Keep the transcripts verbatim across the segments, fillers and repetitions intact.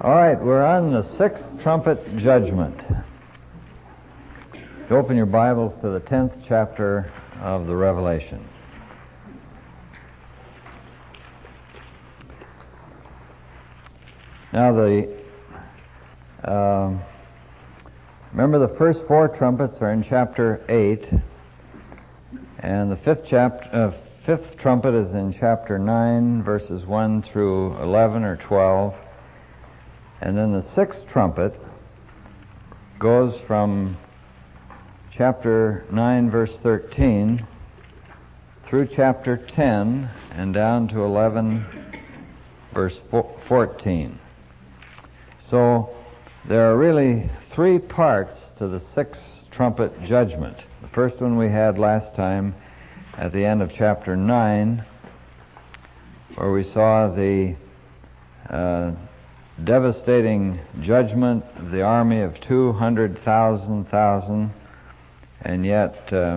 All right, we're on the sixth trumpet judgment. You open your Bibles to the tenth chapter of the Revelation. Now, the uh, remember the first four trumpets are in chapter eight, and the fifth chapter, uh, fifth trumpet is in chapter nine, verses one through eleven or twelve. And then the sixth trumpet goes from chapter nine, verse thirteen, through chapter ten, and down to eleven, verse fourteen. So there are really three parts to the sixth trumpet judgment. The first one we had last time at the end of chapter nine, where we saw the uh, devastating judgment of the army of two hundred thousand thousand, and yet uh,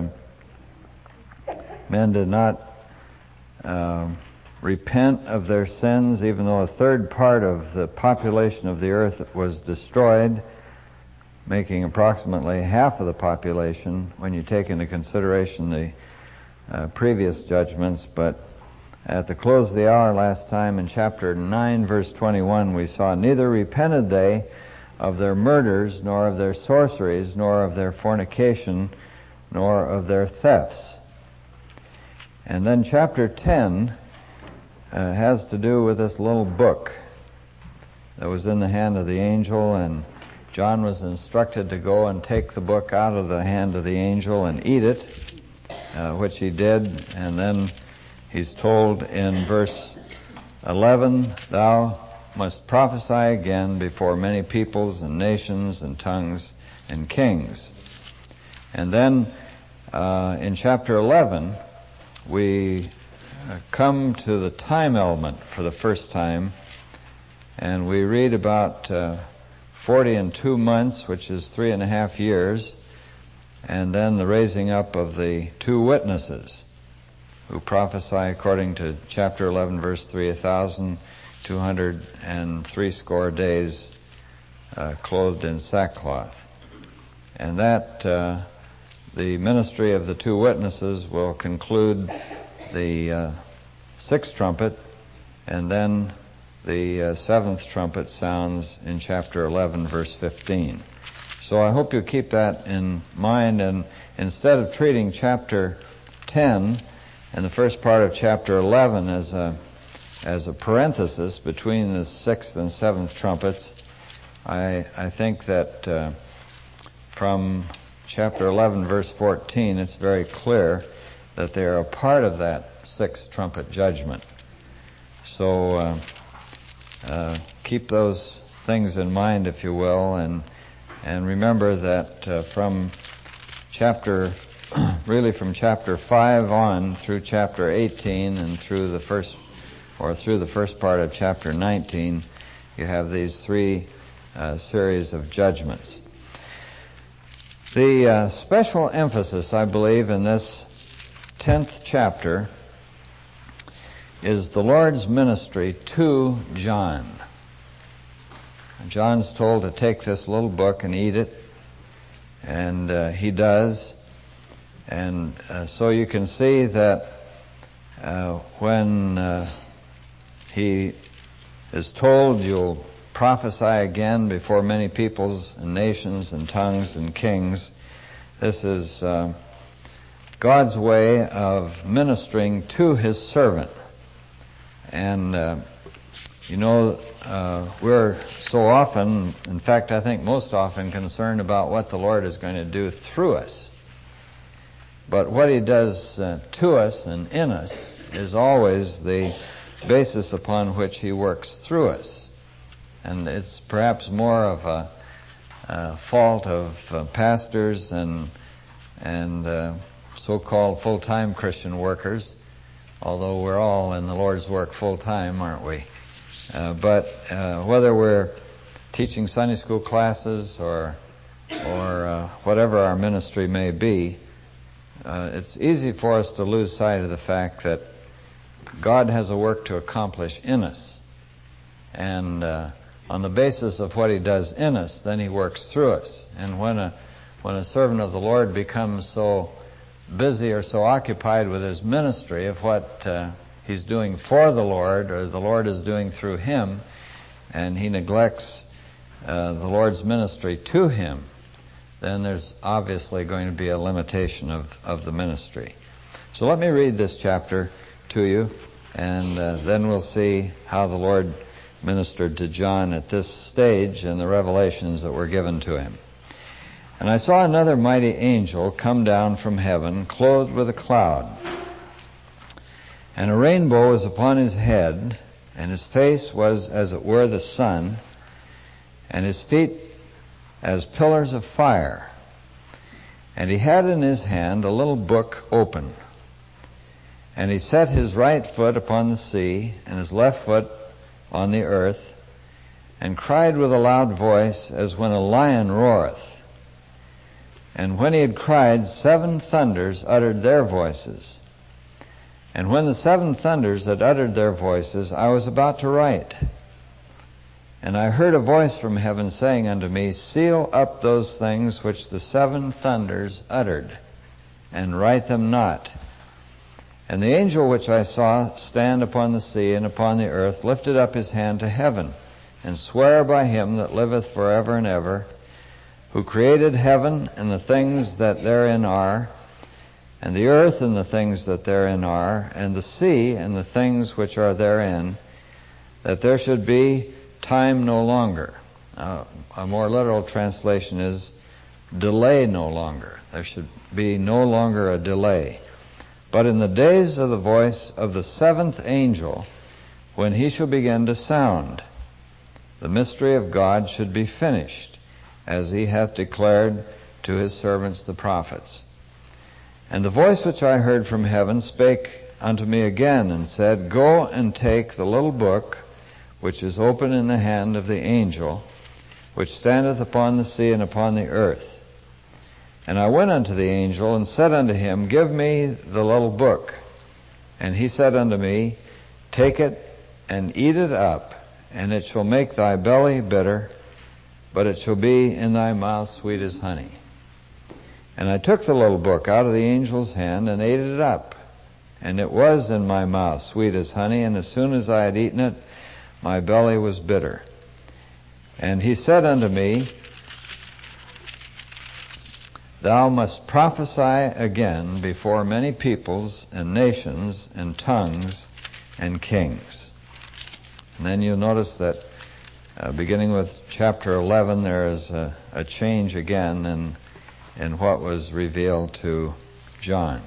men did not uh, repent of their sins, even though a third part of the population of the earth was destroyed, making approximately half of the population when you take into consideration the uh, previous judgments. But at the close of the hour last time in chapter nine, verse twenty-one, we saw, "Neither repented they of their murders, nor of their sorceries, nor of their fornication, nor of their thefts." And then chapter ten uh, has to do with this little book that was in the hand of the angel, and John was instructed to go and take the book out of the hand of the angel and eat it, uh, which he did, and then he's told in verse eleven, "Thou must prophesy again before many peoples and nations and tongues and kings." And then uh, in chapter eleven, we uh, come to the time element for the first time, and we read about uh, forty and two months, which is three and a half years, and then the raising up of the two witnesses, who prophesy according to chapter eleven, verse three, a thousand two hundred and three score days uh, clothed in sackcloth. And that, uh, the ministry of the two witnesses will conclude the uh, sixth trumpet, and then the uh, seventh trumpet sounds in chapter eleven, verse fifteen. So I hope you keep that in mind, and instead of treating chapter ten and the first part of chapter eleven as a as a parenthesis between the sixth and seventh trumpets, I I think that uh, from chapter eleven, verse fourteen, it's very clear that they are a part of that sixth trumpet judgment. So uh, uh, keep those things in mind, if you will, and and remember that uh, from chapter really from chapter five on through chapter eighteen and through the first or through the first part of chapter nineteen, you have these three uh, series of judgments. The uh, special emphasis, I believe, in this tenth chapter is the Lord's ministry to John. John's told to take this little book and eat it, and uh, he does. And uh, so you can see that uh, when uh, he is told, "You'll prophesy again before many peoples and nations and tongues and kings," this is uh, God's way of ministering to His servant. And uh, you know, uh, we're so often, in fact, I think most often, concerned about what the Lord is going to do through us. But what He does uh, to us and in us is always the basis upon which He works through us. And it's perhaps more of a, a fault of uh, pastors and and uh, so-called full-time Christian workers, although we're all in the Lord's work full-time, aren't we? Uh, but uh, whether we're teaching Sunday school classes or or uh, whatever our ministry may be, Uh, it's easy for us to lose sight of the fact that God has a work to accomplish in us. And uh, on the basis of what He does in us, then He works through us. And when a when a servant of the Lord becomes so busy or so occupied with his ministry of what uh, he's doing for the Lord, or the Lord is doing through him, and he neglects uh, the Lord's ministry to him, then there's obviously going to be a limitation of, of the ministry. So let me read this chapter to you, and uh, then we'll see how the Lord ministered to John at this stage in the revelations that were given to him. And I saw another mighty angel come down from heaven, clothed with a cloud. And a rainbow was upon his head, and his face was as it were the sun, and his feet as pillars of fire. And he had in his hand a little book open. And he set his right foot upon the sea, and his left foot on the earth, and cried with a loud voice, as when a lion roareth. And when he had cried, seven thunders uttered their voices. And when the seven thunders had uttered their voices, I was about to write. And I heard a voice from heaven saying unto me, Seal up those things which the seven thunders uttered, and write them not. And the angel which I saw stand upon the sea and upon the earth lifted up his hand to heaven, and sware by him that liveth for ever and ever, who created heaven and the things that therein are, and the earth and the things that therein are, and the sea and the things which are therein, that there should be time no longer. Uh, a more literal translation is delay no longer. There should be no longer a delay. But in the days of the voice of the seventh angel, when he shall begin to sound, the mystery of God should be finished, as he hath declared to his servants the prophets. And the voice which I heard from heaven spake unto me again, and said, Go and take the little book which is open in the hand of the angel, which standeth upon the sea and upon the earth. And I went unto the angel, and said unto him, Give me the little book. And he said unto me, Take it, and eat it up, and it shall make thy belly bitter, but it shall be in thy mouth sweet as honey. And I took the little book out of the angel's hand, and ate it up. And it was in my mouth sweet as honey, and as soon as I had eaten it, my belly was bitter. And he said unto me, Thou must prophesy again before many peoples and nations and tongues and kings. And then you'll notice that Uh, beginning with chapter eleven, there is a, a change again in, in what was revealed to John.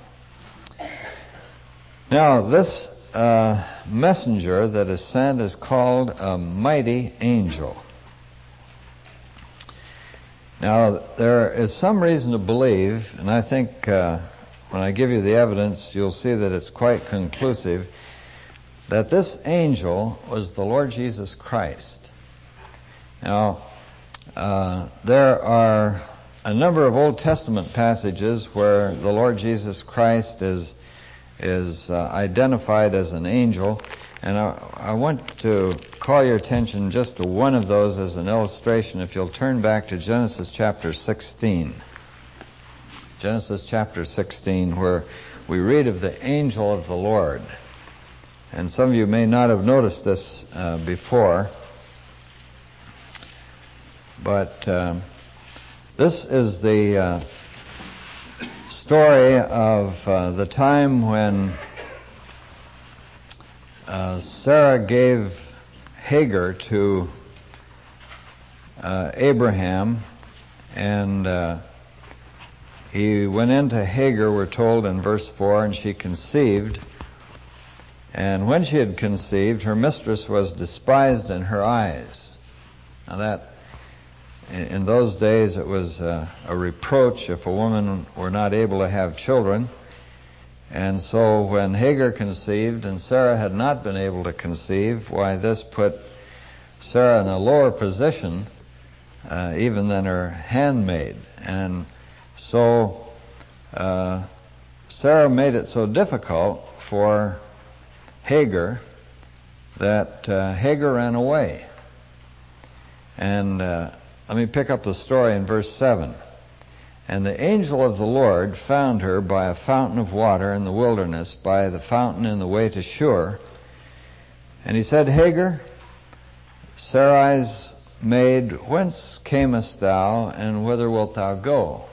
Now, this uh, messenger that is sent is called a mighty angel. Now, there is some reason to believe, and I think uh, when I give you the evidence, you'll see that it's quite conclusive, that this angel was the Lord Jesus Christ. Now, uh, there are a number of Old Testament passages where the Lord Jesus Christ is is uh, identified as an angel, and I, I want to call your attention just to one of those as an illustration. If you'll turn back to Genesis chapter sixteen. Genesis chapter sixteen, where we read of the angel of the Lord. And some of you may not have noticed this uh, before, but um, this is the uh, story of uh, the time when uh, Sarah gave Hagar to uh, Abraham, and uh, he went into Hagar, we're told in verse four, and she conceived. And when she had conceived, her mistress was despised in her eyes. Now that In those days, it was uh, a reproach if a woman were not able to have children. And so when Hagar conceived and Sarah had not been able to conceive, why, this put Sarah in a lower position uh, even than her handmaid. And so uh, Sarah made it so difficult for Hagar that uh, Hagar ran away. And uh, let me pick up the story in verse seven. And the angel of the Lord found her by a fountain of water in the wilderness, by the fountain in the way to Shur. And he said, Hagar, Sarai's maid, whence camest thou, and whither wilt thou go?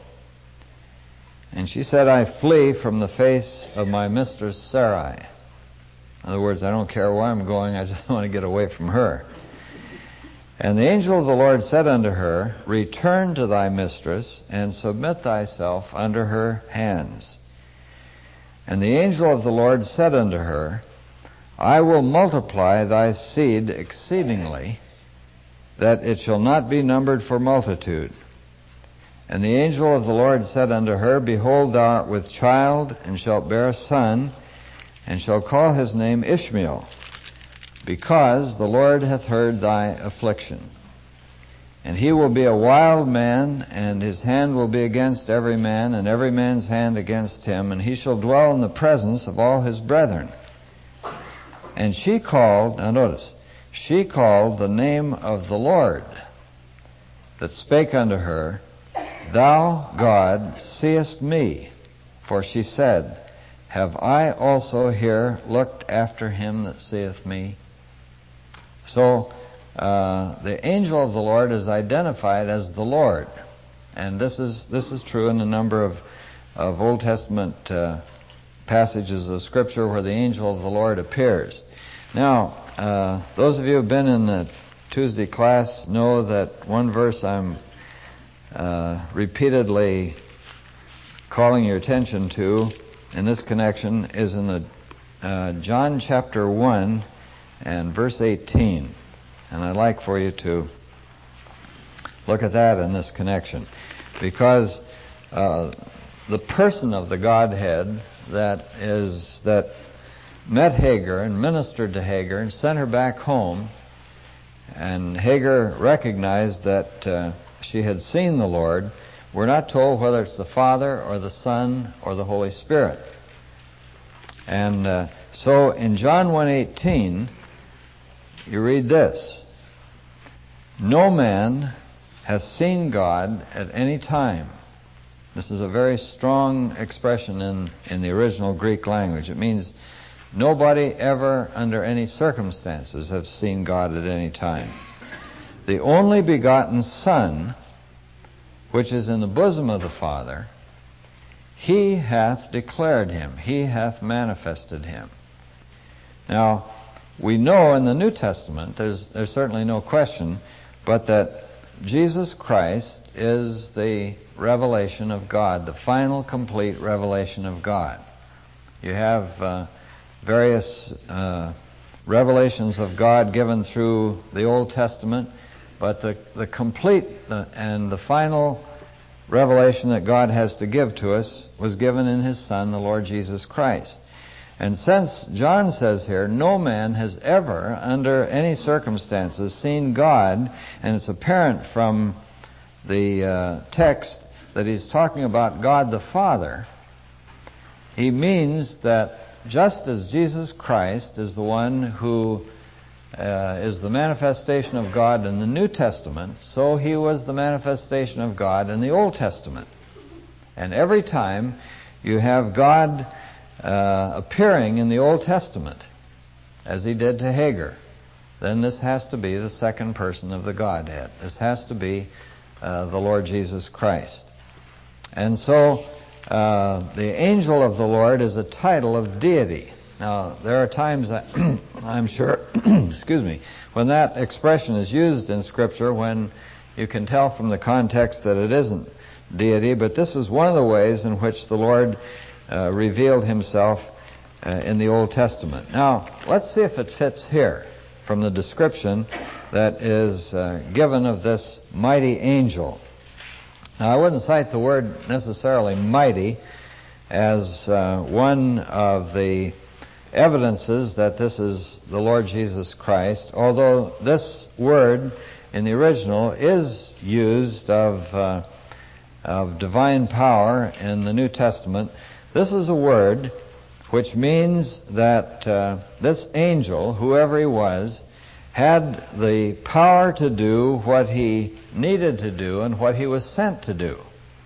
And she said, I flee from the face of my mistress Sarai. In other words, I don't care where I'm going, I just want to get away from her. And the angel of the Lord said unto her, Return to thy mistress, and submit thyself under her hands. And the angel of the Lord said unto her, I will multiply thy seed exceedingly, that it shall not be numbered for multitude. And the angel of the Lord said unto her, Behold, thou art with child, and shalt bear a son, and shall call his name Ishmael, because the Lord hath heard thy affliction. And he will be a wild man, and his hand will be against every man, and every man's hand against him, and he shall dwell in the presence of all his brethren. And she called, now notice, she called the name of the Lord that spake unto her, Thou, God, seest me. For she said, Have I also here looked after him that seeth me? So, uh, the angel of the Lord is identified as the Lord. And this is this is true in a number of, of Old Testament uh, passages of Scripture where the angel of the Lord appears. Now, uh, those of you who have been in the Tuesday class know that one verse I'm uh, repeatedly calling your attention to in this connection is in the uh, John chapter one and verse eighteen. And I'd like for you to look at that in this connection, because uh, the person of the Godhead that is that met Hagar and ministered to Hagar and sent her back home, and Hagar recognized that uh, she had seen the Lord. We're not told whether it's the Father or the Son or the Holy Spirit. And uh, so in John one eighteen, you read this, No man has seen God at any time. This is a very strong expression in, in the original Greek language. It means nobody ever under any circumstances has seen God at any time. The only begotten Son, which is in the bosom of the Father, He hath declared him, He hath manifested him. Now, we know in the New Testament, there's, there's certainly no question, but that Jesus Christ is the revelation of God, the final complete revelation of God. You have uh, various uh, revelations of God given through the Old Testament, but the, the complete uh, and the final revelation that God has to give to us was given in His Son, the Lord Jesus Christ. And since John says here, no man has ever, under any circumstances, seen God, and it's apparent from the uh, text that he's talking about God the Father, he means that just as Jesus Christ is the one who uh, is the manifestation of God in the New Testament, so he was the manifestation of God in the Old Testament. And every time you have God uh, appearing in the Old Testament, as he did to Hagar, then this has to be the second person of the Godhead. This has to be uh, the Lord Jesus Christ. And so uh, the angel of the Lord is a title of deity. Now, there are times, that I'm sure, excuse me, when that expression is used in Scripture, when you can tell from the context that it isn't deity, but this is one of the ways in which the Lord uh, revealed Himself uh, in the Old Testament. Now, let's see if it fits here from the description that is uh, given of this mighty angel. Now, I wouldn't cite the word necessarily mighty as uh, one of the evidences that this is the Lord Jesus Christ, although this word in the original is used of uh, of divine power in the New Testament. This is a word which means that uh, this angel, whoever he was, had the power to do what he needed to do and what he was sent to do.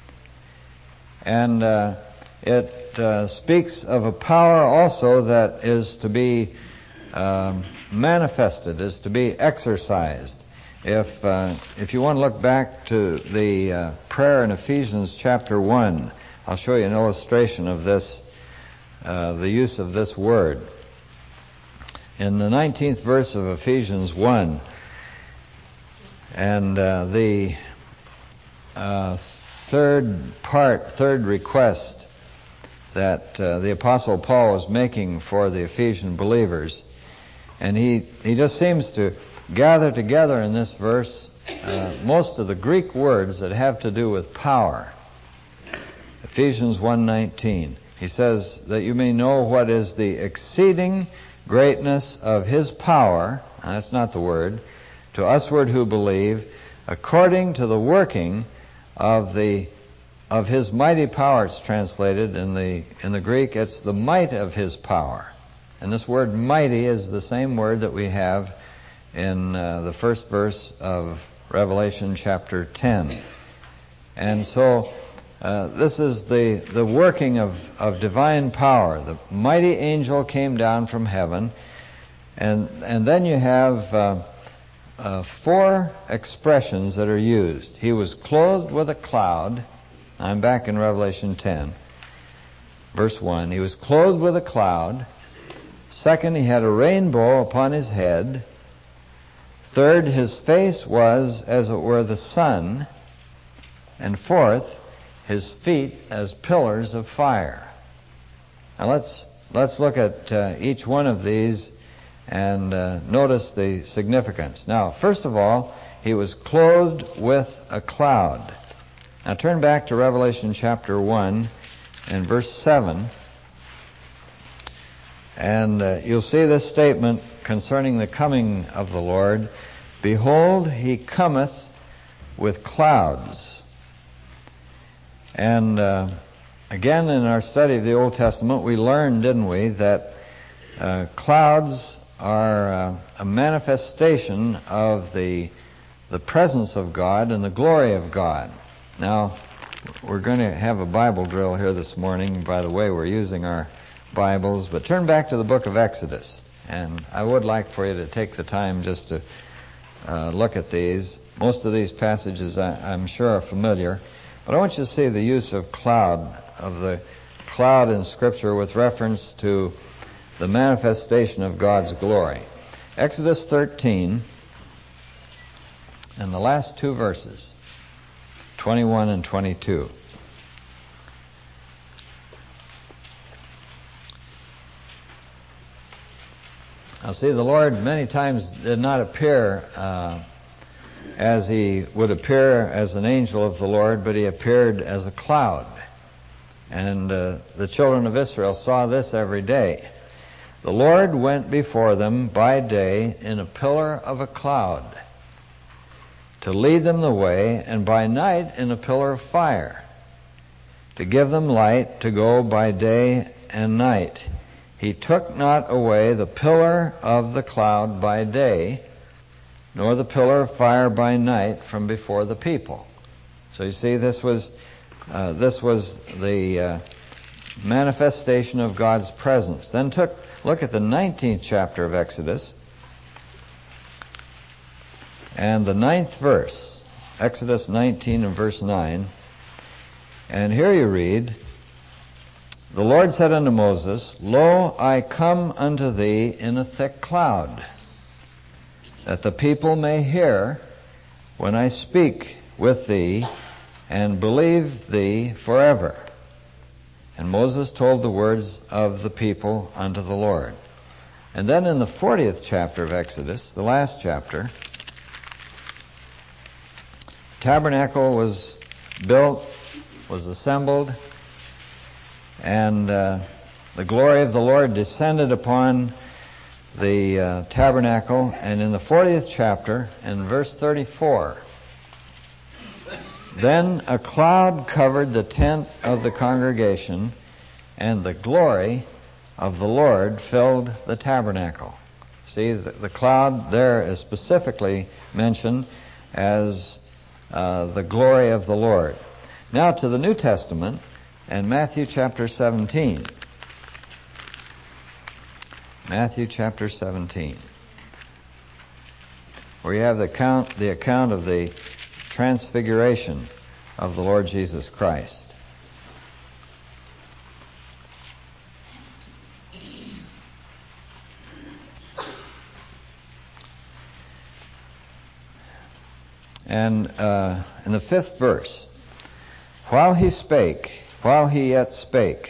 And uh, it uh, speaks of a power also that is to be um, manifested, is to be exercised. If uh, if you want to look back to the uh, prayer in Ephesians chapter one, I'll show you an illustration of this, uh, the use of this word. In the nineteenth verse of Ephesians one, and uh, the uh, third part, third request that uh, the Apostle Paul was making for the Ephesian believers, and he, he just seems to gather together in this verse uh, most of the Greek words that have to do with power. Ephesians one nineteen, he says that you may know what is the exceeding greatness of his power, and that's not the word, to usward who believe, according to the working of the of his mighty power. It's translated in the in the Greek, it's the might of his power. And this word mighty is the same word that we have in uh, the first verse of Revelation chapter ten. And so uh, this is the, the working of, of divine power. The mighty angel came down from heaven, and and then you have uh, uh, four expressions that are used. He was clothed with a cloud. I'm back in Revelation ten, verse one. He was clothed with a cloud. Second, he had a rainbow upon his head. Third, his face was as it were the sun. And fourth, his feet as pillars of fire. Now let's let's look at uh, each one of these and uh, notice the significance. Now, first of all, he was clothed with a cloud. Now turn back to Revelation chapter one and verse seven. And uh, you'll see this statement concerning the coming of the Lord. Behold, he cometh with clouds. And uh, again, in our study of the Old Testament, we learned, didn't we, that uh, clouds are uh, a manifestation of the the presence of God and the glory of God. Now, we're going to have a Bible drill here this morning. By the way, we're using our Bibles, but turn back to the book of Exodus, and I would like for you to take the time just to uh, look at these. Most of these passages I, I'm sure are familiar, but I want you to see the use of cloud, of the cloud in Scripture with reference to the manifestation of God's glory. Exodus thirteen, and the last two verses, twenty-one and twenty-two. Now see, the Lord many times did not appear uh, as he would appear as an angel of the Lord, but he appeared as a cloud. And uh, the children of Israel saw this every day. The Lord went before them by day in a pillar of a cloud to lead them the way, and by night in a pillar of fire to give them light to go by day and night. He took not away the pillar of the cloud by day, nor the pillar of fire by night from before the people. So you see, this was uh, this was the uh, manifestation of God's presence. Then took look at the nineteenth chapter of Exodus, and the ninth verse, Exodus nineteen and verse nine. And here you read, the Lord said unto Moses, Lo, I come unto thee in a thick cloud, that the people may hear when I speak with thee, and believe thee forever. And Moses told the words of the people unto the Lord. And then in the fortieth chapter of Exodus, the last chapter, the tabernacle was built, was assembled, and uh, the glory of the Lord descended upon the uh, tabernacle. And in the fortieth chapter, in verse thirty-four, then a cloud covered the tent of the congregation, and the glory of the Lord filled the tabernacle. See, the, the cloud there is specifically mentioned as uh, the glory of the Lord. Now to the New Testament and Matthew chapter seventeen. Matthew chapter seventeen, where you have the account, the account of the transfiguration of the Lord Jesus Christ. And uh, in the fifth verse, while he spake, while he yet spake,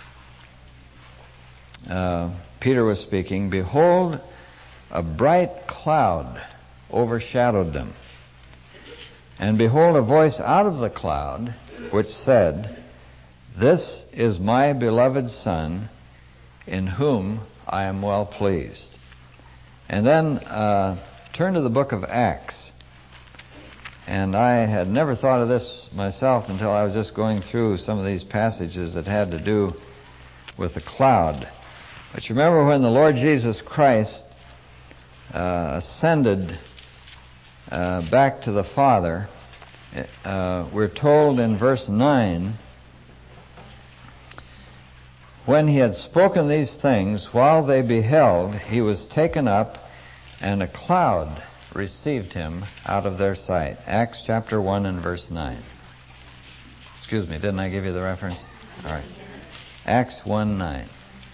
uh, Peter was speaking, behold, a bright cloud overshadowed them. And behold, a voice out of the cloud, which said, This is my beloved Son, in whom I am well pleased. And then uh, turn to the book of Acts. And I had never thought of this myself until I was just going through some of these passages that had to do with the cloud. But you remember when the Lord Jesus Christ uh, ascended uh, back to the Father, uh, we're told in verse nine, when he had spoken these things, while they beheld, he was taken up, and a cloud received him out of their sight. Acts chapter one and verse nine. Excuse me, didn't I give you the reference? All right. Acts one nine.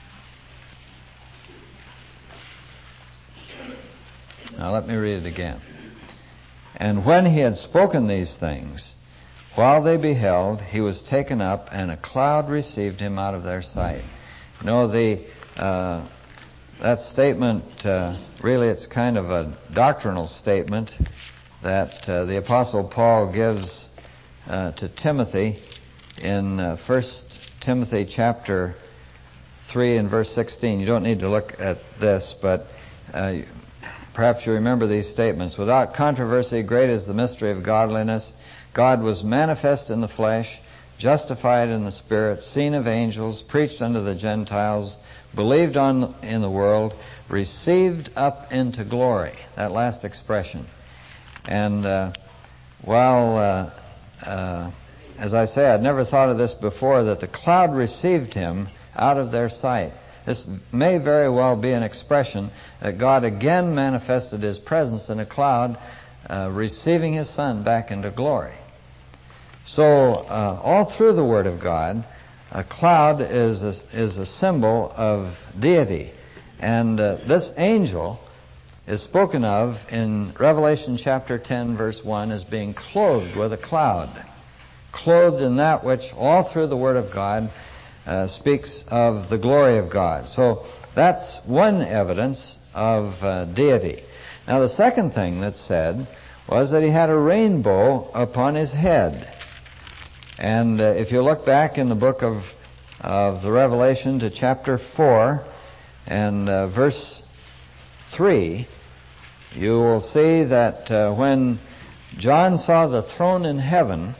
Now let me read it again. And when he had spoken these things, while they beheld, he was taken up, and a cloud received him out of their sight. You know, the uh, that statement, uh, really it's kind of a doctrinal statement that uh, the Apostle Paul gives uh, to Timothy in uh, First Timothy chapter three and verse sixteen. You don't need to look at this, but uh, perhaps you remember these statements. Without controversy, great is the mystery of godliness. God was manifest in the flesh, justified in the Spirit, seen of angels, preached unto the Gentiles, believed on in the world, received up into glory. That last expression. And uh, while, uh, uh, as I say, I'd never thought of this before, that the cloud received him out of their sight. This may very well be an expression that God again manifested his presence in a cloud, uh, receiving his Son back into glory. So, uh, all through the Word of God, a cloud is a, is a symbol of deity. And uh, this angel is spoken of in Revelation chapter ten, verse one, as being clothed with a cloud. Clothed in that which all through the Word of God uh, speaks of the glory of God. So that's one evidence of uh, deity. Now the second thing that's said was that he had a rainbow upon his head. And uh, if you look back in the book of, of the Revelation to chapter four and uh, verse three, you will see that uh, when John saw the throne in heaven,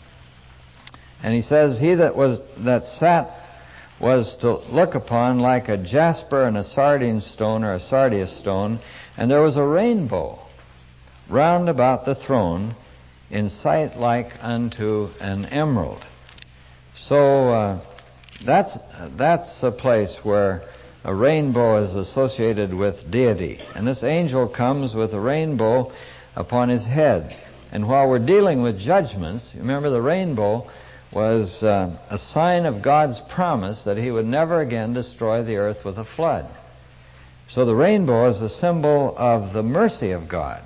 and he says, he that was that sat was to look upon like a jasper and a sardine stone or a sardius stone, and there was a rainbow round about the throne, in sight like unto an emerald. So uh, that's that's a place where a rainbow is associated with deity. And this angel comes with a rainbow upon his head. And while we're dealing with judgments, remember the rainbow was uh, a sign of God's promise that he would never again destroy the earth with a flood. So the rainbow is a symbol of the mercy of God.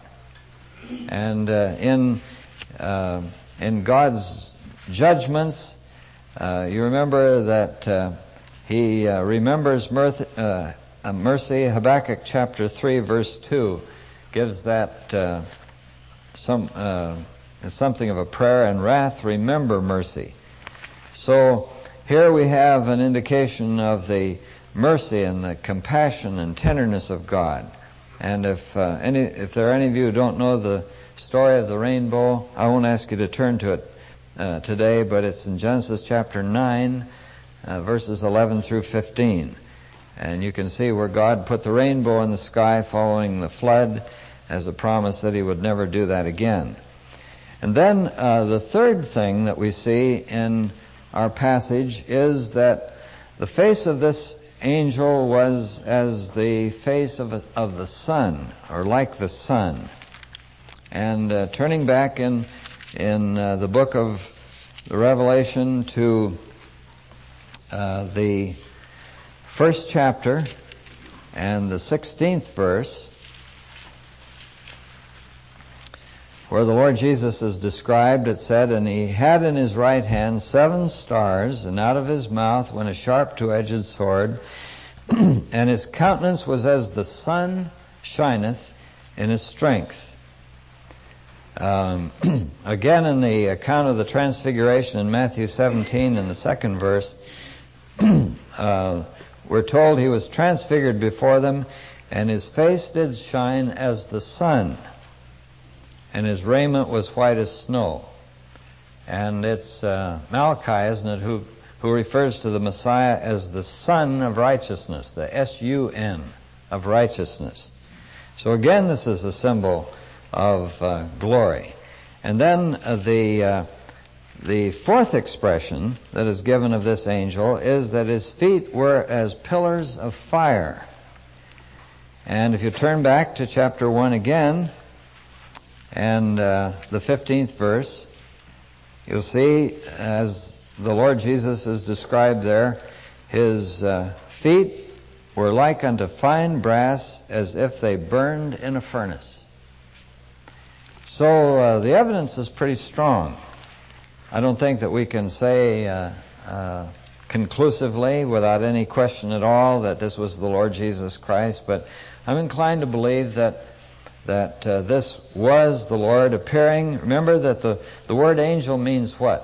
And uh, in Uh, in God's judgments, uh, you remember that uh, he uh, remembers mirth, uh, uh, mercy. Habakkuk chapter three verse two gives that uh, some uh, something of a prayer, and wrath remember mercy. So here we have an indication of the mercy and the compassion and tenderness of God. And if uh, any, if there are any of you who don't know the story of the rainbow, I won't ask you to turn to it uh, today, but it's in Genesis chapter nine, uh, verses eleven through fifteen. And you can see where God put the rainbow in the sky following the flood as a promise that he would never do that again. And then uh, the third thing that we see in our passage is that the face of this angel was as the face of, a, of the sun, or like the sun. And uh, turning back in, in uh, the book of the Revelation to uh, the first chapter and the sixteenth verse, where the Lord Jesus is described, it said, "And he had in his right hand seven stars, and out of his mouth went a sharp two-edged sword, and his countenance was as the sun shineth in his strength." Um, again, in the account of the Transfiguration in Matthew seventeen, in the second verse, uh, we're told he was transfigured before them, and his face did shine as the sun, and his raiment was white as snow. And it's uh, Malachi, isn't it, who, who refers to the Messiah as the Sun of Righteousness, the S U N of righteousness. So again, this is a symbol of uh, glory. And then uh, the uh, the fourth expression that is given of this angel is that his feet were as pillars of fire. And if you turn back to chapter one again, and uh, the fifteenth verse, you'll see, as the Lord Jesus is described there, his uh, feet were like unto fine brass, as if they burned in a furnace. So uh, the evidence is pretty strong. I don't think that we can say uh, uh, conclusively, without any question at all, that this was the Lord Jesus Christ, but I'm inclined to believe that that uh, this was the Lord appearing. Remember that the, the word angel means what?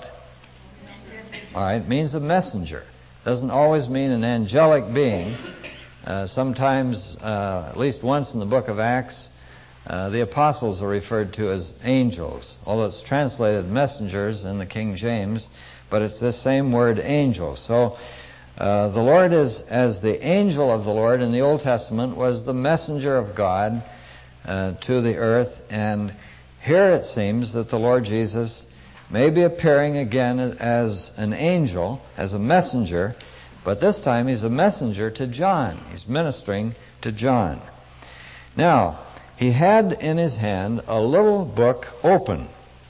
All right, it means a messenger. It doesn't always mean an angelic being. Uh, sometimes, uh, at least once in the book of Acts, uh, the apostles are referred to as angels, although it's translated messengers in the King James, but it's this same word, angel. So uh, the Lord is, as the angel of the Lord in the Old Testament, was the messenger of God Uh, to the earth, and here it seems that the Lord Jesus may be appearing again as an angel, as a messenger, but this time he's a messenger to John. He's ministering to John. Now, he had in his hand a little book open.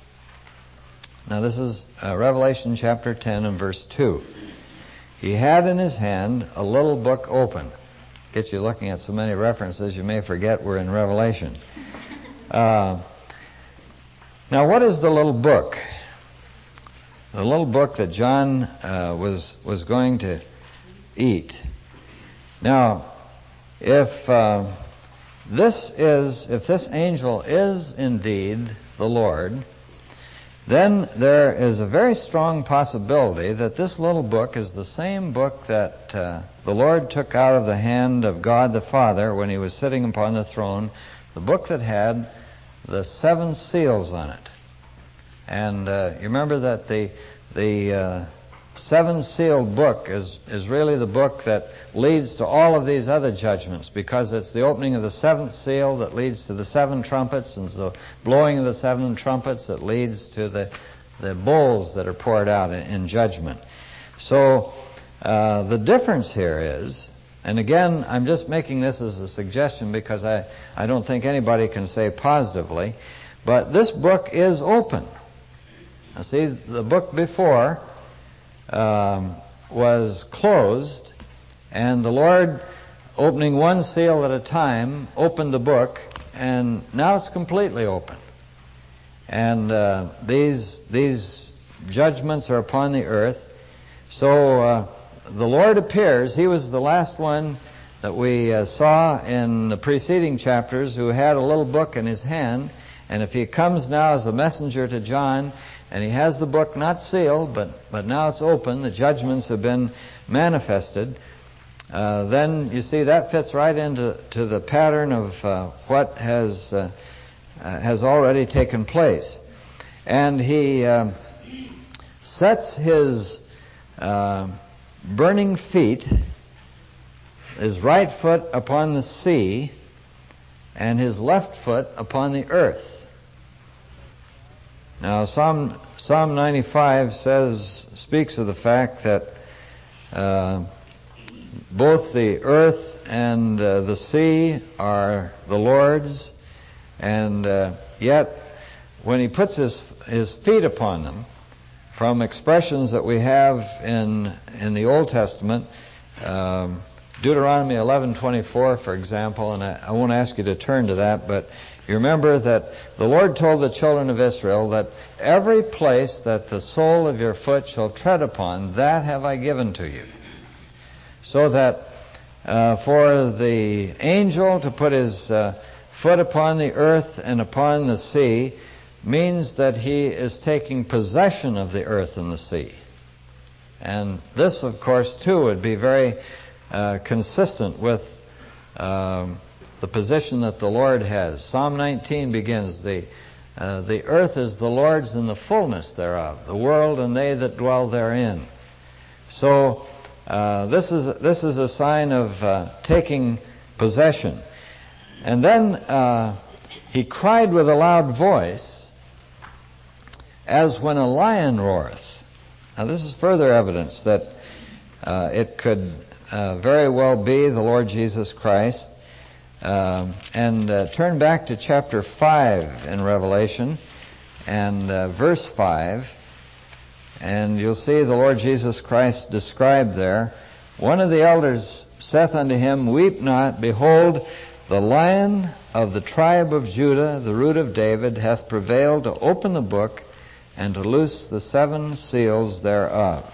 Now this is uh, Revelation chapter ten and verse two. He had in his hand a little book open. Get you looking at so many references, you may forget we're in Revelation. Uh, now, what is the little book? The little book that John uh, was was going to eat. Now, if uh, this is, if this angel is indeed the Lord, then there is a very strong possibility that this little book is the same book that uh, the Lord took out of the hand of God the Father when he was sitting upon the throne, the book that had the seven seals on it. And uh, you remember that the the uh, seven-sealed book is, is really the book that leads to all of these other judgments, because it's the opening of the seventh seal that leads to the seven trumpets, and it's the blowing of the seven trumpets that leads to the, the bowls that are poured out in, in judgment. So uh, the difference here is, and again, I'm just making this as a suggestion because I, I don't think anybody can say positively, but this book is open. Now see, the book before Um, was closed, and the Lord, opening one seal at a time, opened the book, and now it's completely open. And uh, these these judgments are upon the earth. So uh, the Lord appears. He was the last one that we uh, saw in the preceding chapters who had a little book in his hand, and if he comes now as a messenger to John, and he has the book not sealed, but, but now it's open, the judgments have been manifested, uh, then you see that fits right into to the pattern of uh, what has uh, uh, has already taken place. And he uh, sets his uh, burning feet his right foot upon the sea and his left foot upon the earth. Now, Psalm Psalm ninety-five says speaks of the fact that uh, both the earth and uh, the sea are the Lord's, and uh, yet when he puts his his feet upon them, from expressions that we have in in the Old Testament, um, Deuteronomy eleven twenty-four, for example, and I, I won't ask you to turn to that, but you remember that the Lord told the children of Israel that every place that the sole of your foot shall tread upon, that have I given to you. So that uh, for the angel to put his uh, foot upon the earth and upon the sea means that he is taking possession of the earth and the sea. And this, of course, too, would be very uh, consistent with um, the position that the Lord has. Psalm nineteen begins, the uh, the earth is the Lord's and the fullness thereof, the world and they that dwell therein. So uh, this is this is a sign of uh, taking possession. And then uh, he cried with a loud voice, as when a lion roareth. Now this is further evidence that uh, it could uh, very well be the Lord Jesus Christ. Uh, and uh, turn back to chapter five in Revelation and uh, verse five, and you'll see the Lord Jesus Christ described there. One of the elders saith unto him, Weep not, behold, the Lion of the tribe of Judah, the root of David, hath prevailed to open the book and to loose the seven seals thereof.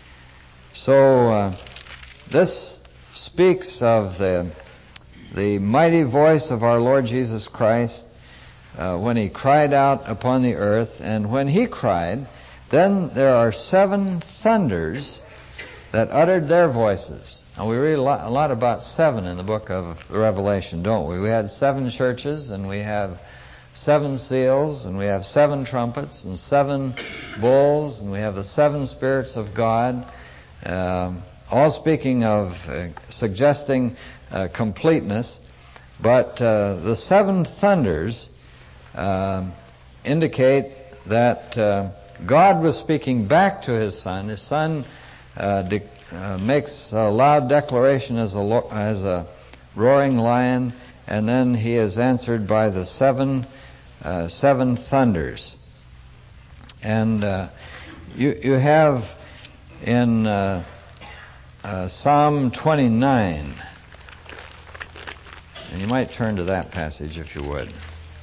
So uh, this speaks of the the mighty voice of our Lord Jesus Christ uh, when he cried out upon the earth. And when he cried, then there are seven thunders that uttered their voices. Now we read a lot, a lot about seven in the book of Revelation, don't we? We had seven churches, and we have seven seals, and we have seven trumpets, and seven bowls, and we have the seven spirits of God, um, all speaking of, uh, suggesting uh, completeness. But uh, the seven thunders uh, indicate that uh, God was speaking back to His Son. His Son uh, de- uh, makes a loud declaration as a, lo- as a roaring lion, and then He is answered by the seven uh, seven thunders. And uh, you you have in uh, uh, Psalm twenty-nine, and you might turn to that passage if you would.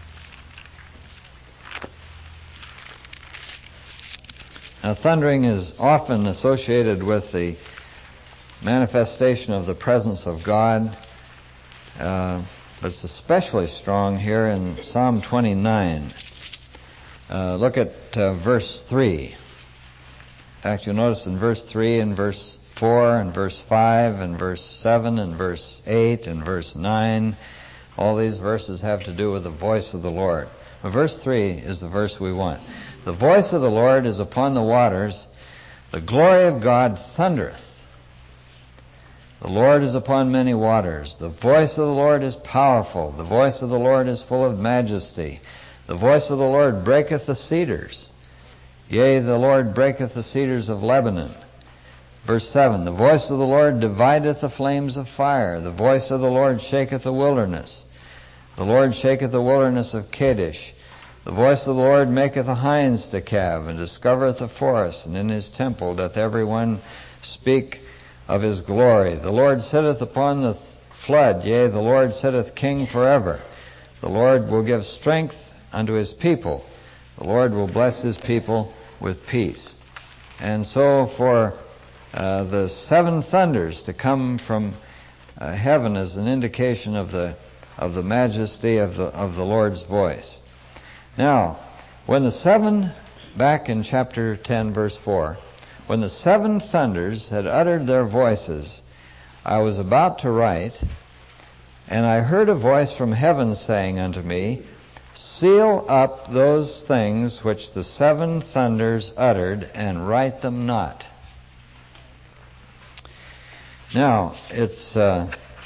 Now, thundering is often associated with the manifestation of the presence of God, uh, but it's especially strong here in Psalm twenty-nine. Uh, look at uh, verse three. In fact, you'll notice in verse three and verse four and verse five and verse seven and verse eight and verse nine, all these verses have to do with the voice of the Lord. But verse three is the verse we want. The voice of the Lord is upon the waters. The glory of God thundereth. The Lord is upon many waters. The voice of the Lord is powerful. The voice of the Lord is full of majesty. The voice of the Lord breaketh the cedars. Yea, the Lord breaketh the cedars of Lebanon. Verse seven, the voice of the Lord divideth the flames of fire. The voice of the Lord shaketh the wilderness. The Lord shaketh the wilderness of Kadesh. The voice of the Lord maketh the hinds to calve, and discovereth the forest, and in his temple doth every one speak of his glory. The Lord sitteth upon the flood, yea, the Lord sitteth king forever. The Lord will give strength unto his people. The Lord will bless his people with peace. And so for uh, the seven thunders to come from uh, heaven is an indication of the of the majesty of the of the Lord's voice. Now, when the seven, back in chapter ten, verse four, when the seven thunders had uttered their voices, I was about to write, and I heard a voice from heaven saying unto me, Seal up those things which the seven thunders uttered, and write them not. Now, it's uh,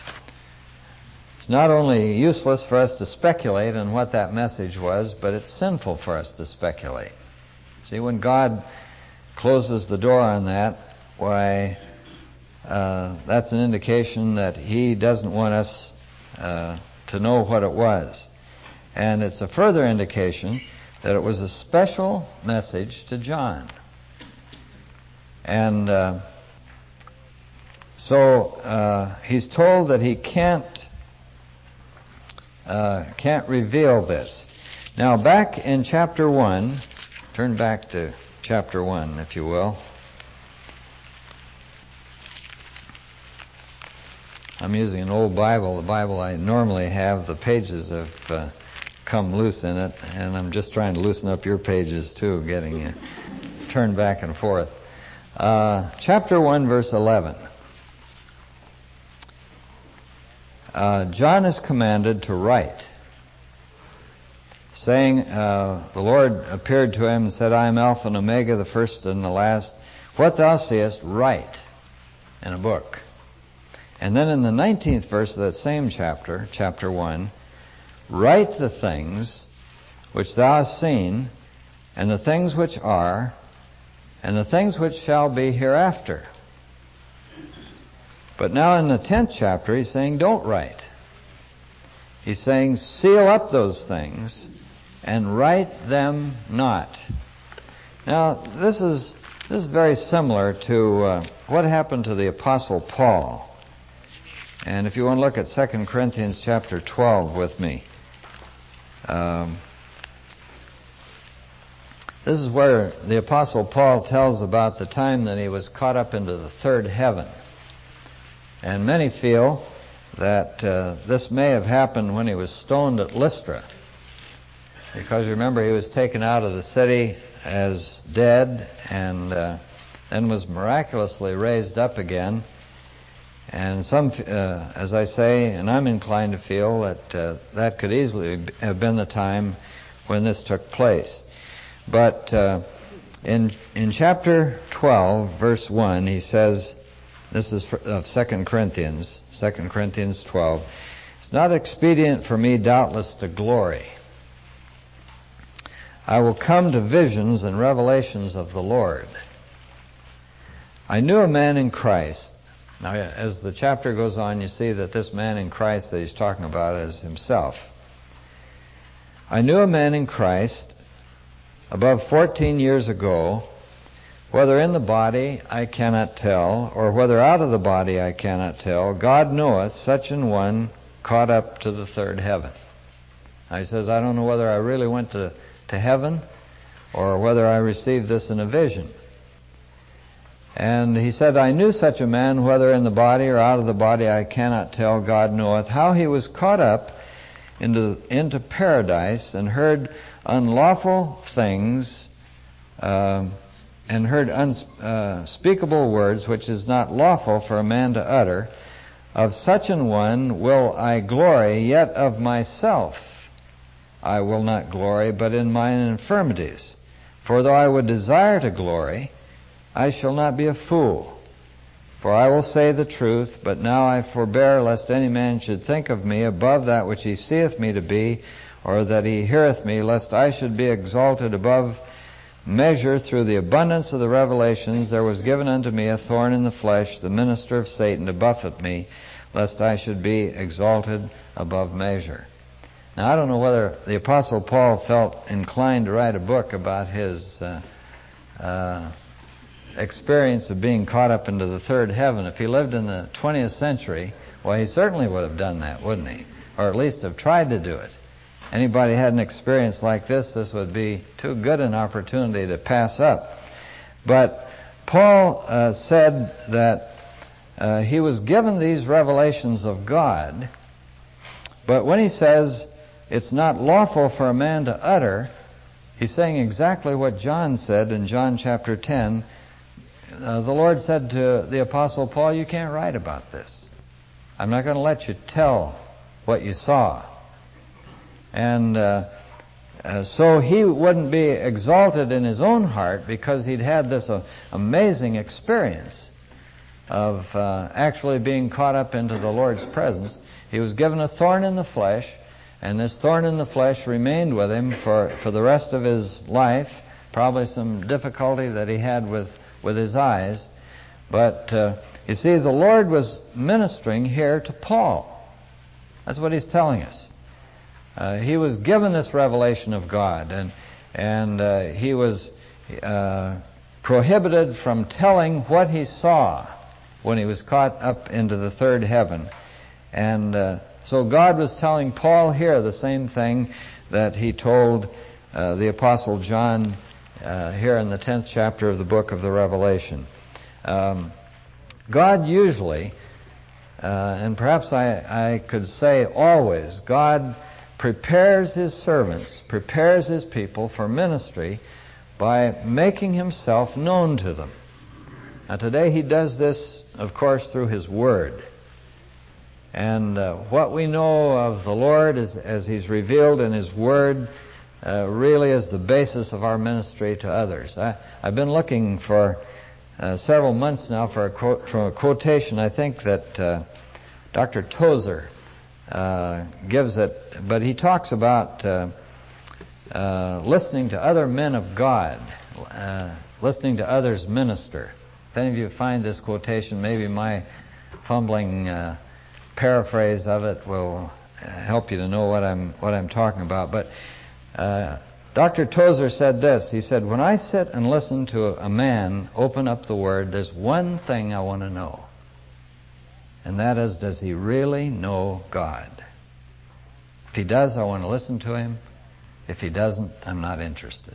It's not only useless for us to speculate on what that message was, but it's sinful for us to speculate. See, when God closes the door on that, why, uh, that's an indication that He doesn't want us uh, to know what it was. And it's a further indication that it was a special message to John. And uh, so uh, he's told that he can't uh, can't reveal this. Now, back in chapter one, turn back to chapter one, if you will. I'm using an old Bible. The Bible I normally have, the pages have uh, come loose in it, and I'm just trying to loosen up your pages too, getting you turned back and forth. Uh, chapter one, verse eleven. Uh, John is commanded to write, saying, uh, the Lord appeared to him and said, I am Alpha and Omega, the first and the last. What thou seest, write in a book. And then in the nineteenth verse of that same chapter, chapter one, write the things which thou hast seen, and the things which are, and the things which shall be hereafter. But now in the tenth chapter, he's saying, don't write. He's saying, seal up those things, and write them not. Now, this is this is very similar to uh, what happened to the Apostle Paul. And if you want to look at Second Corinthians chapter twelve with me, um, this is where the Apostle Paul tells about the time that he was caught up into the third heaven. And many feel that uh, this may have happened when he was stoned at Lystra. Because remember, he was taken out of the city as dead and uh, then was miraculously raised up again. And some, uh, as I say, and I'm inclined to feel that uh, that could easily have been the time when this took place. But uh, in in chapter twelve, verse one, he says, this is of Second Corinthians, Second Corinthians twelve, it's not expedient for me, doubtless, to glory. I will come to visions and revelations of the Lord. I knew a man in Christ. Now, as the chapter goes on, you see that this man in Christ that he's talking about is himself. I knew a man in Christ above fourteen years ago, whether in the body I cannot tell, or whether out of the body I cannot tell. God knoweth, such an one caught up to the third heaven. Now he says, I don't know whether I really went to, to heaven, or whether I received this in a vision. And he said, I knew such a man, whether in the body or out of the body I cannot tell, God knoweth, how he was caught up into into paradise, and heard unlawful things, uh, and heard unspeakable words, which is not lawful for a man to utter. Of such an one will I glory, yet of myself I will not glory, but in mine infirmities. For though I would desire to glory, I shall not be a fool. For I will say the truth, but now I forbear, lest any man should think of me above that which he seeth me to be, or that he heareth me, lest I should be exalted above measure through the abundance of the revelations. There was given unto me a thorn in the flesh, the minister of Satan, to buffet me, lest I should be exalted above measure. Now, I don't know whether the Apostle Paul felt inclined to write a book about his uh, uh, experience of being caught up into the third heaven. If he lived in the twentieth century, well, he certainly would have done that, wouldn't he? Or at least have tried to do it. Anybody had an experience like this, this would be too good an opportunity to pass up. But Paul uh, said that uh, he was given these revelations of God, but when he says it's not lawful for a man to utter, he's saying exactly what John said in John chapter ten. Uh, the Lord said to the Apostle Paul, you can't write about this. I'm not going to let you tell what you saw. And uh, uh, so he wouldn't be exalted in his own heart because he'd had this uh, amazing experience. of uh, actually being caught up into the Lord's presence. He was given a thorn in the flesh, and this thorn in the flesh remained with him for, for the rest of his life, probably some difficulty that he had with, with his eyes. But uh, you see, the Lord was ministering here to Paul. That's what he's telling us. Uh, he was given this revelation of God, and and uh, he was uh, prohibited from telling what he saw when he was caught up into the third heaven. And uh, so God was telling Paul here the same thing that he told uh, the Apostle John uh, here in the tenth chapter of the book of the Revelation. Um, God usually, uh, and perhaps I, I could say always, God prepares His servants, prepares His people for ministry by making Himself known to them. Now today He does this, of course, through His Word. And uh, what we know of the Lord is, as He's revealed in His Word uh, really is the basis of our ministry to others. I, I've been looking for uh, several months now for a quote, from a quotation. I think that uh, Doctor Tozer uh, gives it, but he talks about uh, uh, listening to other men of God, uh, listening to others minister. If any of you find this quotation, maybe my fumbling uh, paraphrase of it will help you to know what I'm what I'm talking about. But uh, Doctor Tozer said this. He said, "When I sit and listen to a man open up the Word, there's one thing I want to know, and that is, does he really know God? If he does, I want to listen to him. If he doesn't, I'm not interested."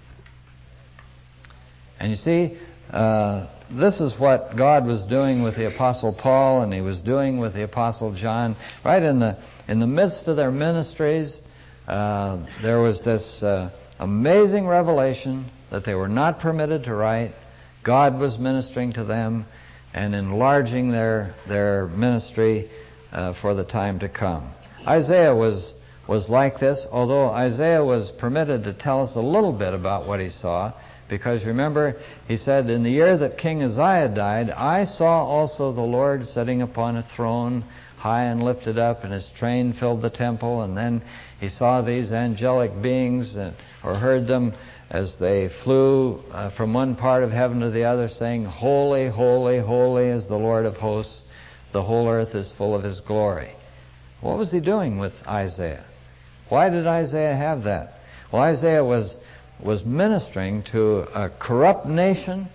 And you see, uh, this is what God was doing with the Apostle Paul, and He was doing with the Apostle John. Right in the in the midst of their ministries, uh, there was this uh, amazing revelation that they were not permitted to write. God was ministering to them and enlarging their their ministry uh, for the time to come. Isaiah was was like this, although Isaiah was permitted to tell us a little bit about what he saw, because remember, he said, "In the year that King Uzziah died, I saw also the Lord sitting upon a throne, high and lifted up, and His train filled the temple." And then he saw these angelic beings, uh, or heard them as they flew uh, from one part of heaven to the other, saying, "Holy, holy, holy is the Lord of hosts. The whole earth is full of His glory." What was he doing with Isaiah? Why did Isaiah have that? Well, Isaiah was was ministering to a corrupt nation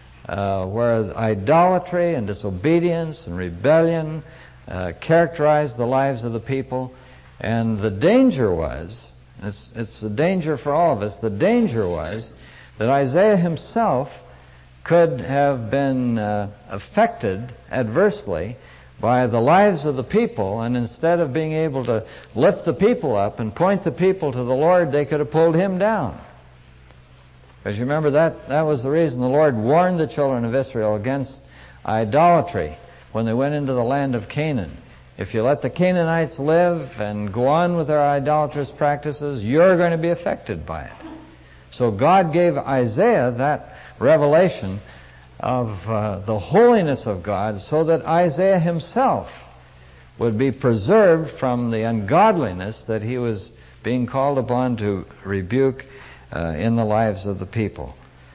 uh, where idolatry and disobedience and rebellion uh, characterized the lives of the people. And the danger was, it's, it's a danger for all of us, the danger was that Isaiah himself could have been uh, affected adversely by the lives of the people, and instead of being able to lift the people up and point the people to the Lord, they could have pulled him down. Because you remember that that was the reason the Lord warned the children of Israel against idolatry when they went into the land of Canaan. If you let the Canaanites live and go on with their idolatrous practices, you're going to be affected by it. So God gave Isaiah that revelation of uh, the holiness of God, so that Isaiah himself would be preserved from the ungodliness that he was being called upon to rebuke uh, in the lives of the people.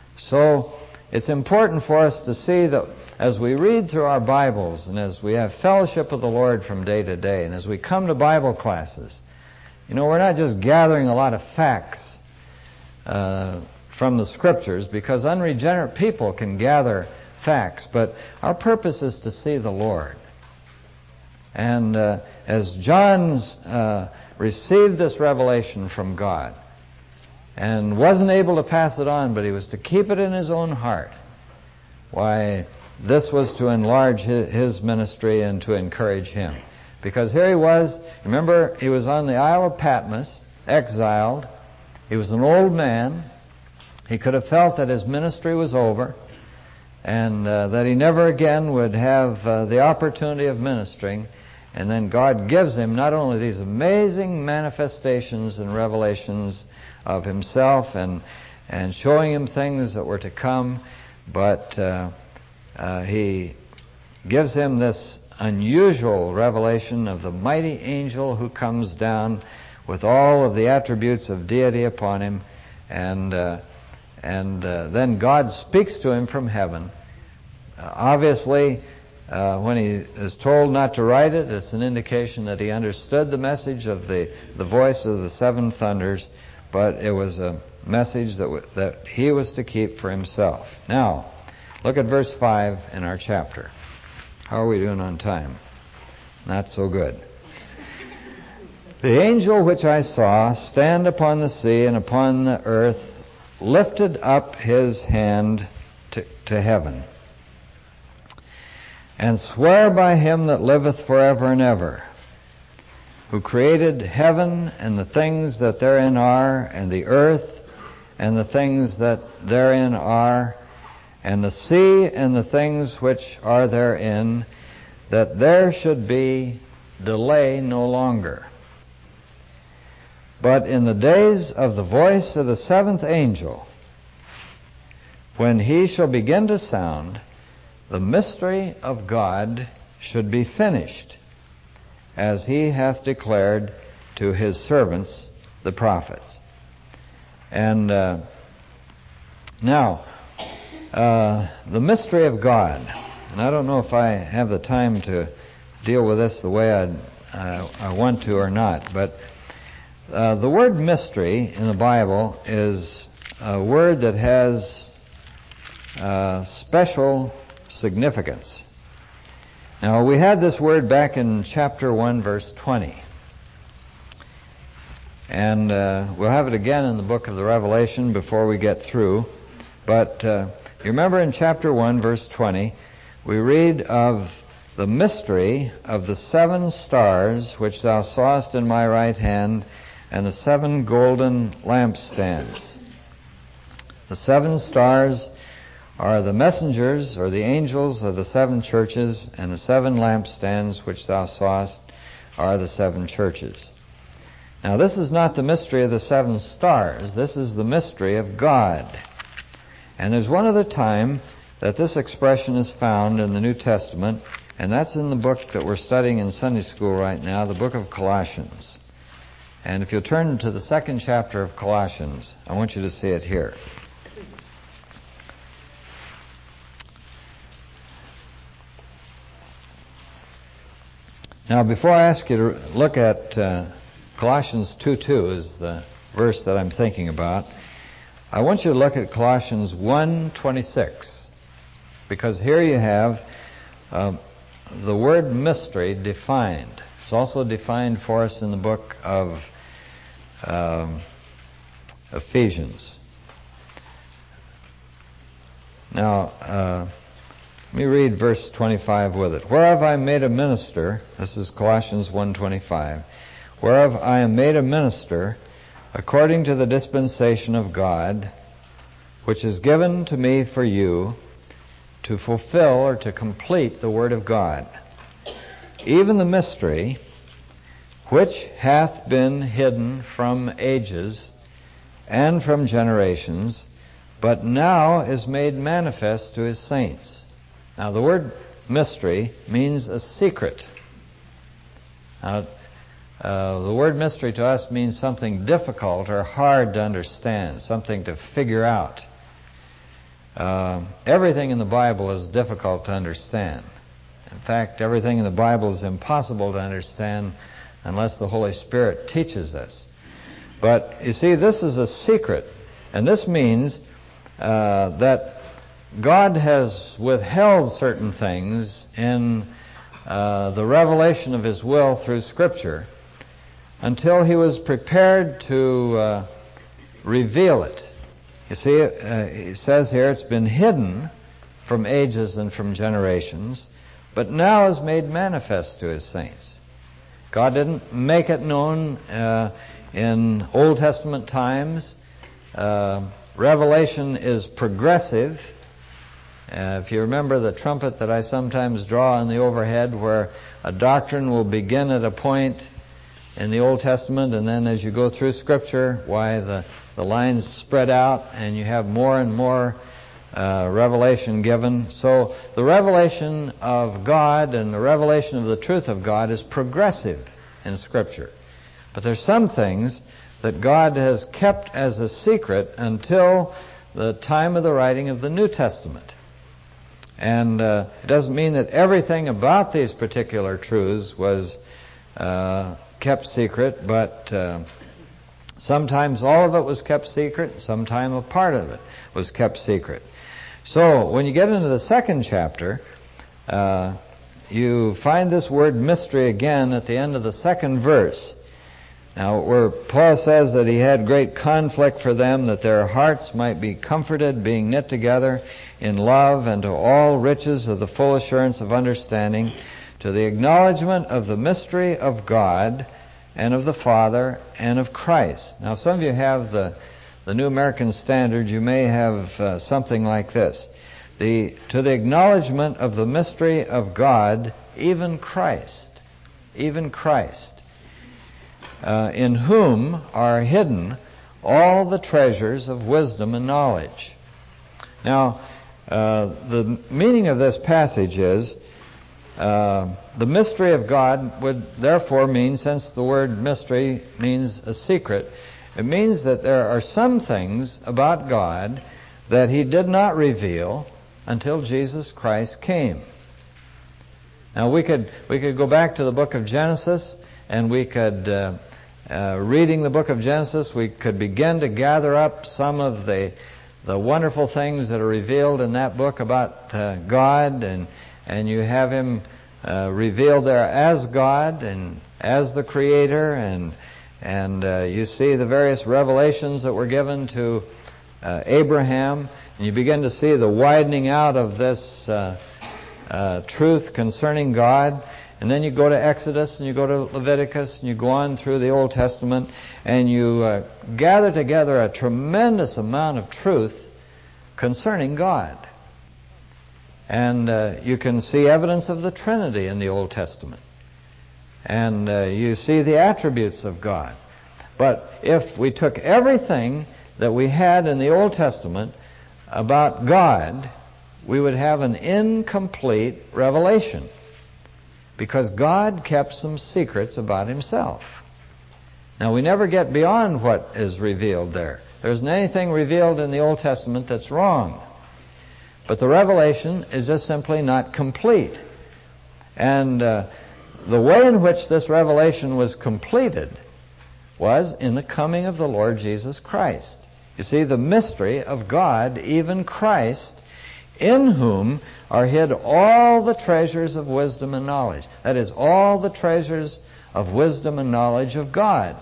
So it's important for us to see that as we read through our Bibles, and as we have fellowship with the Lord from day to day, and as we come to Bible classes, you know, we're not just gathering a lot of facts uh, from the Scriptures, because unregenerate people can gather facts, but our purpose is to see the Lord. And uh, as John uh, received this revelation from God and wasn't able to pass it on, but he was to keep it in his own heart, why, this was to enlarge his, his ministry and to encourage him. Because here he was, remember, he was on the Isle of Patmos, exiled. He was an old man. He could have felt that his ministry was over, and uh, that he never again would have uh, the opportunity of ministering. And then God gives him not only these amazing manifestations and revelations of himself and and showing him things that were to come, but uh, uh, he gives him this unusual revelation of the mighty angel who comes down with all of the attributes of deity upon him, and uh, and uh, then God speaks to him from heaven. Uh, obviously, uh, when he is told not to write it, it's an indication that he understood the message of the, the voice of the seven thunders, but it was a message that w- that he was to keep for himself. Now, look at verse five in our chapter. How are we doing on time? Not so good. The angel which I saw stand upon the sea and upon the earth lifted up his hand to, to heaven, and sware by him that liveth forever and ever, who created heaven and the things that therein are, and the earth and the things that therein are, and the sea and the things which are therein, that there should be delay no longer. But in the days of the voice of the seventh angel, when he shall begin to sound, the mystery of God should be finished, as he hath declared to his servants, the prophets. And uh, now, uh, the mystery of God, and I don't know if I have the time to deal with this the way I'd, uh, I want to or not, but Uh, the word mystery in the Bible is a word that has uh, special significance. Now, we had this word back in chapter one, verse twenty. And uh, we'll have it again in the book of the Revelation before we get through. But uh, you remember in chapter one, verse twenty, we read of the mystery of the seven stars which thou sawest in my right hand, and the seven golden lampstands. The seven stars are the messengers or the angels of the seven churches, and the seven lampstands which thou sawest are the seven churches. Now, this is not the mystery of the seven stars. This is the mystery of God. And there's one other time that this expression is found in the New Testament, and that's in the book that we're studying in Sunday school right now, the book of Colossians. And if you'll turn to the second chapter of Colossians, I want you to see it here. Now, before I ask you to look at uh, Colossians two two is the verse that I'm thinking about, I want you to look at Colossians one twenty-six, because here you have uh, the word mystery defined. It's also defined for us in the book of um, Ephesians. Now, uh, let me read verse twenty-five with it. Whereof I am made a minister, this is Colossians one twenty-five, whereof I am made a minister according to the dispensation of God, which is given to me for you to fulfill or to complete the word of God, even the mystery which hath been hidden from ages and from generations, but now is made manifest to his saints. Now, the word mystery means a secret. Now, uh, the word mystery to us means something difficult or hard to understand, something to figure out. Uh, everything in the Bible is difficult to understand. In fact, everything in the Bible is impossible to understand unless the Holy Spirit teaches us. But you see, this is a secret, and this means uh, that God has withheld certain things in uh, the revelation of His will through Scripture until He was prepared to uh, reveal it. You see, uh, He says here it's been hidden from ages and from generations, but now is made manifest to His saints. God didn't make it known uh, in Old Testament times. Uh, revelation is progressive. Uh, if you remember the trumpet that I sometimes draw on the overhead, where a doctrine will begin at a point in the Old Testament, and then as you go through Scripture, why the, the lines spread out, and you have more and more uh, revelation given. So the revelation of God and the revelation of the truth of God is progressive in Scripture. But there's some things that God has kept as a secret until the time of the writing of the New Testament. And uh, it doesn't mean that everything about these particular truths was uh, kept secret, but uh, sometimes all of it was kept secret, sometimes a part of it was kept secret. So when you get into the second chapter, uh, you find this word mystery again at the end of the second verse. Now, where Paul says that he had great conflict for them, that their hearts might be comforted, being knit together in love and to all riches of the full assurance of understanding, to the acknowledgement of the mystery of God and of the Father and of Christ. Now, some of you have the, the New American Standard. You may have uh, something like this. The, to the acknowledgement of the mystery of God, even Christ, even Christ. Uh, in whom are hidden all the treasures of wisdom and knowledge. Now, uh, the meaning of this passage is, uh, the mystery of God would therefore mean, since the word mystery means a secret, it means that there are some things about God that He did not reveal until Jesus Christ came. Now, we could, we could go back to the book of Genesis, and we could, uh, Uh, reading the book of Genesis, we could begin to gather up some of the the wonderful things that are revealed in that book about uh, God, and and you have Him uh, revealed there as God and as the Creator, and and uh, you see the various revelations that were given to uh, Abraham, and you begin to see the widening out of this uh, uh, truth concerning God. And then you go to Exodus, and you go to Leviticus, and you go on through the Old Testament, and you uh, gather together a tremendous amount of truth concerning God. And uh, you can see evidence of the Trinity in the Old Testament. And uh, you see the attributes of God. But if we took everything that we had in the Old Testament about God, we would have an incomplete revelation. Because God kept some secrets about Himself. Now, we never get beyond what is revealed there. There isn't anything revealed in the Old Testament that's wrong. But the revelation is just simply not complete. And uh, the way in which this revelation was completed was in the coming of the Lord Jesus Christ. You see, the mystery of God, even Christ, in whom are hid all the treasures of wisdom and knowledge. That is, all the treasures of wisdom and knowledge of God.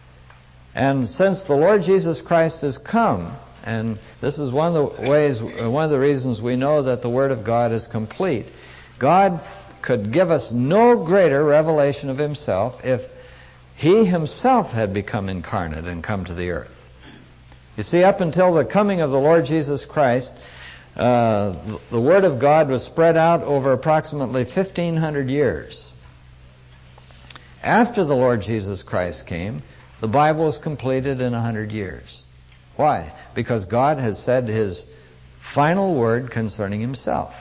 And since the Lord Jesus Christ has come, and this is one of the ways, one of the reasons we know that the Word of God is complete, God could give us no greater revelation of Himself if He Himself had become incarnate and come to the earth. You see, up until the coming of the Lord Jesus Christ, Uh, the Word of God was spread out over approximately fifteen hundred years. After the Lord Jesus Christ came, the Bible was completed in one hundred years. Why? Because God has said His final word concerning Himself.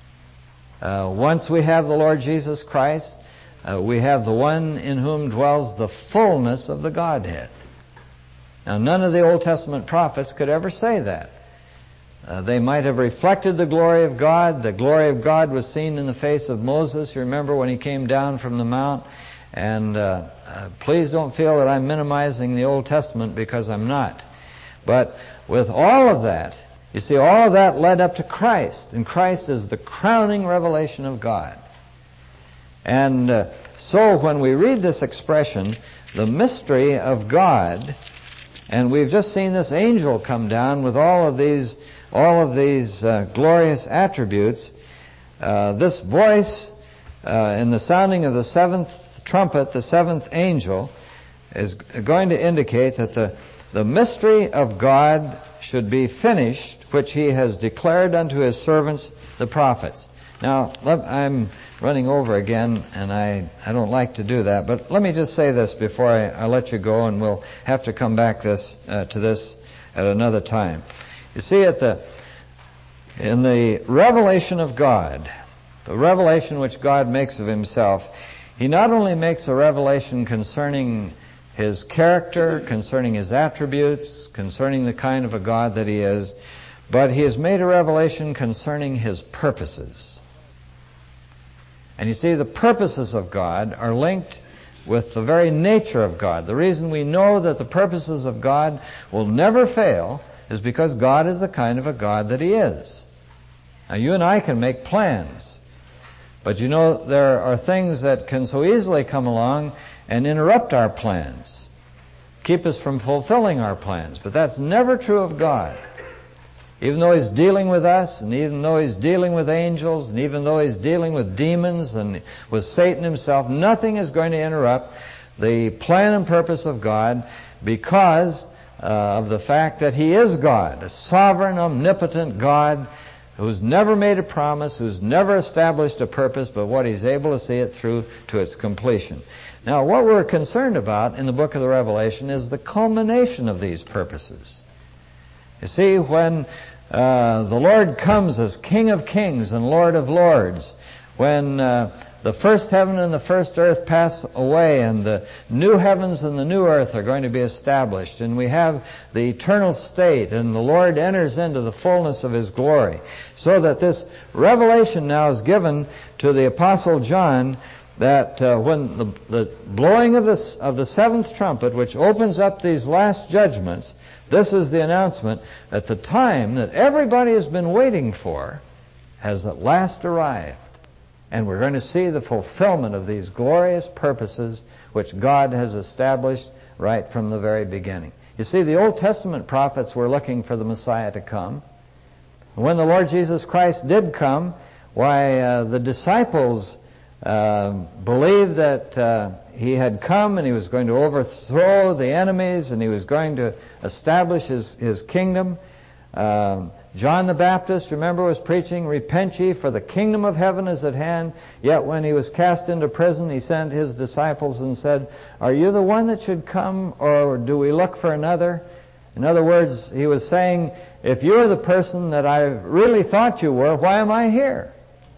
Uh, once we have the Lord Jesus Christ, uh, we have the one in whom dwells the fullness of the Godhead. Now, none of the Old Testament prophets could ever say that. Uh, they might have reflected the glory of God. The glory of God was seen in the face of Moses. You remember when he came down from the mount. And uh, uh, please don't feel that I'm minimizing the Old Testament, because I'm not. But with all of that, you see, all of that led up to Christ. And Christ is the crowning revelation of God. And uh, so when we read this expression, the mystery of God, and we've just seen this angel come down with all of these all of these uh, glorious attributes, uh, this voice uh, in the sounding of the seventh trumpet, the seventh angel, is going to indicate that the, the mystery of God should be finished, which He has declared unto His servants, the prophets. Now, I'm running over again, and I, I don't like to do that, but let me just say this before I, I let you go, and we'll have to come back this uh, to this at another time. You see, at the In the revelation of God, the revelation which God makes of himself, he not only makes a revelation concerning his character, concerning his attributes, concerning the kind of a God that he is, but he has made a revelation concerning his purposes. And you see, the purposes of God are linked with the very nature of God. The reason we know that the purposes of God will never fail is because God is the kind of a God that he is. Now, you and I can make plans, but you know, there are things that can so easily come along and interrupt our plans, keep us from fulfilling our plans. But that's never true of God. Even though he's dealing with us, and even though he's dealing with angels, and even though he's dealing with demons and with Satan himself, nothing is going to interrupt the plan and purpose of God, because uh, of the fact that he is God, a sovereign, omnipotent God who's never made a promise, who's never established a purpose, but what he's able to see it through to its completion. Now, what we're concerned about in the book of the Revelation is the culmination of these purposes. You see, when uh, the Lord comes as King of Kings and Lord of Lords, when uh, the first heaven and the first earth pass away and the new heavens and the new earth are going to be established, and we have the eternal state, and the Lord enters into the fullness of his glory, so that this revelation now is given to the Apostle John, that uh, when the, the blowing of the, of the seventh trumpet, which opens up these last judgments, this is the announcement that the time that everybody has been waiting for has at last arrived. And we're going to see the fulfillment of these glorious purposes which God has established right from the very beginning. You see, the Old Testament prophets were looking for the Messiah to come. When the Lord Jesus Christ did come, why, uh, the disciples uh, believed that uh, he had come and he was going to overthrow the enemies and he was going to establish his, his kingdom. Uh, John the Baptist, remember, was preaching, "Repent ye, for the kingdom of heaven is at hand." Yet when he was cast into prison, he sent his disciples and said, "Are you the one that should come, or do we look for another?" In other words, he was saying, if you're the person that I really thought you were, why am I here?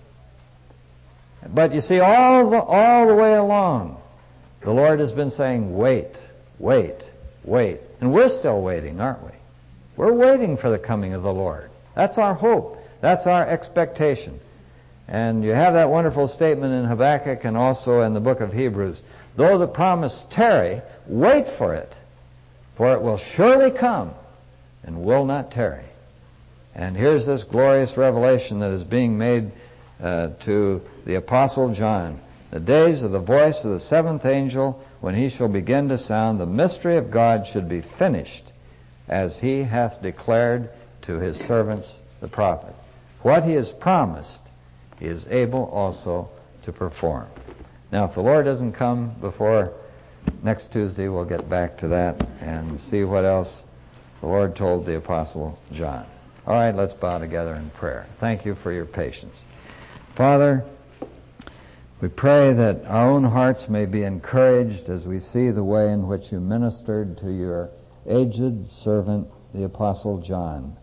But you see, all the, all the way along, the Lord has been saying, wait, wait, wait. And we're still waiting, aren't we? We're waiting for the coming of the Lord. That's our hope. That's our expectation. And you have that wonderful statement in Habakkuk and also in the book of Hebrews. Though the promise tarry, wait for it, for it will surely come and will not tarry. And here's this glorious revelation that is being made uh, to the Apostle John. The days of the voice of the seventh angel, when he shall begin to sound, the mystery of God should be finished, as he hath declared to his servants the prophet. What he has promised, he is able also to perform. Now, if the Lord doesn't come before next Tuesday, we'll get back to that and see what else the Lord told the Apostle John. All right, let's bow together in prayer. Thank you for your patience. Father, we pray that our own hearts may be encouraged as we see the way in which you ministered to your aged servant, the Apostle John,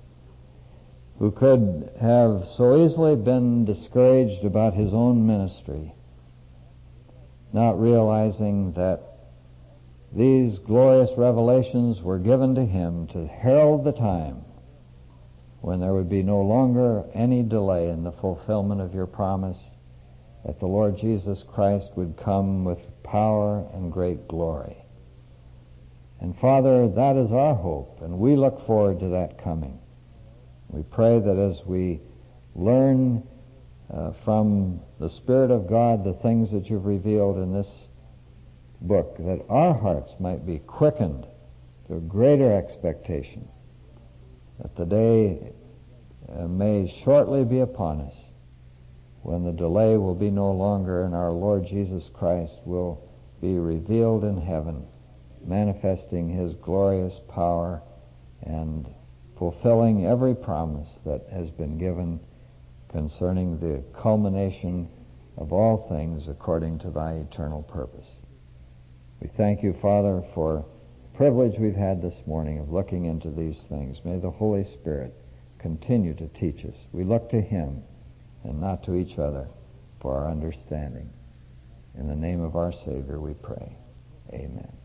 who could have so easily been discouraged about his own ministry, not realizing that these glorious revelations were given to him to herald the time when there would be no longer any delay in the fulfillment of your promise that the Lord Jesus Christ would come with power and great glory. And Father, that is our hope, and we look forward to that coming. We pray that as we learn uh, from the Spirit of God the things that you've revealed in this book, that our hearts might be quickened to a greater expectation, that the day uh, may shortly be upon us when the delay will be no longer and our Lord Jesus Christ will be revealed in heaven, manifesting his glorious power and fulfilling every promise that has been given concerning the culmination of all things according to thy eternal purpose. We thank you, Father, for the privilege we've had this morning of looking into these things. May the Holy Spirit continue to teach us. We look to Him and not to each other for our understanding. In the name of our Savior we pray. Amen.